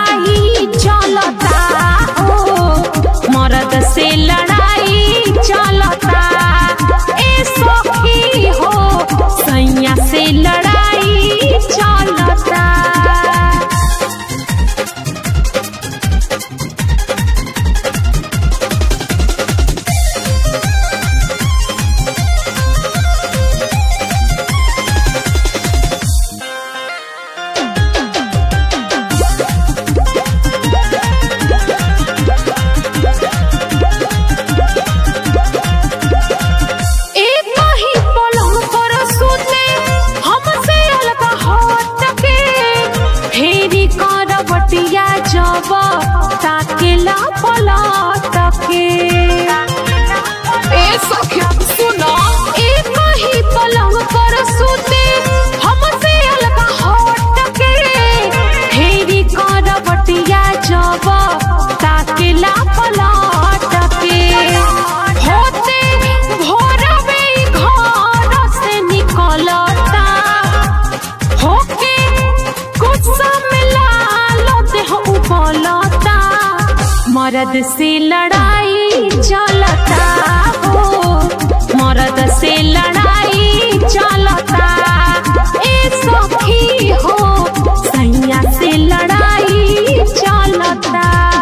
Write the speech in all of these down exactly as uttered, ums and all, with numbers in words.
लड़ाई चलता हो, मर्द से लड़ाई चलता। ए सखी हो सैया से लड़ाई चलता। जब ताकेला पलट के ए सखी सुनो, एक ही पलंग पर सुते हमसे अलगा हट के, फेरी करवटिया जब ताकेला पलट के, होते भोरवे घर से निकलता, होके गुस्सा मर्द से लड़ाई चलता हो, मर्द से लड़ाई चलता। ए सखी हो सैया से लड़ाई चलता।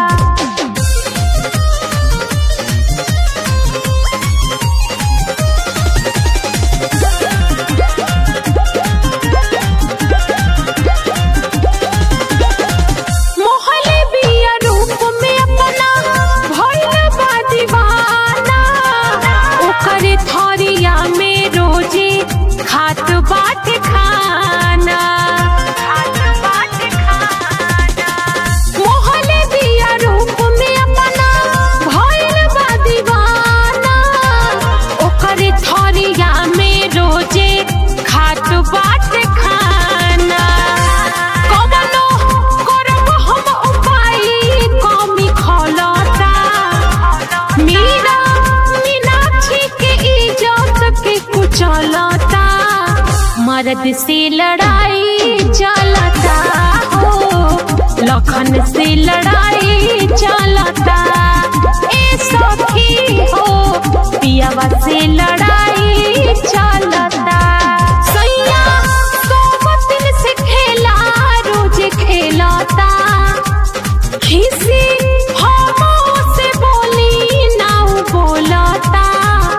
थरिया में रोजे खात बाट खाना, खात बाट खाना। मोहले दिया रूप में अपना भइल बा दीवाना, ओकरे थरिया में रोजे खात बाट खाना। कवनो करब हम उपाय कमी खलता, मीरा मीनाक्षी के के कुचलता। मर्द से लड़ाई चलता हो, लखन से लड़ाई चलता। ए सखी हो पियावा से लड़ाई चलता। सैया सोमतिन से खेला रोज खेलता, खिसी हमो से बोली नाउ बोलता।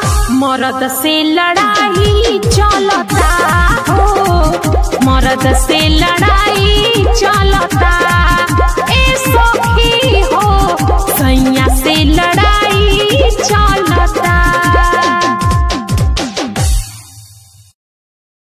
मर्द से लड़ाई चलता हो, मर्द से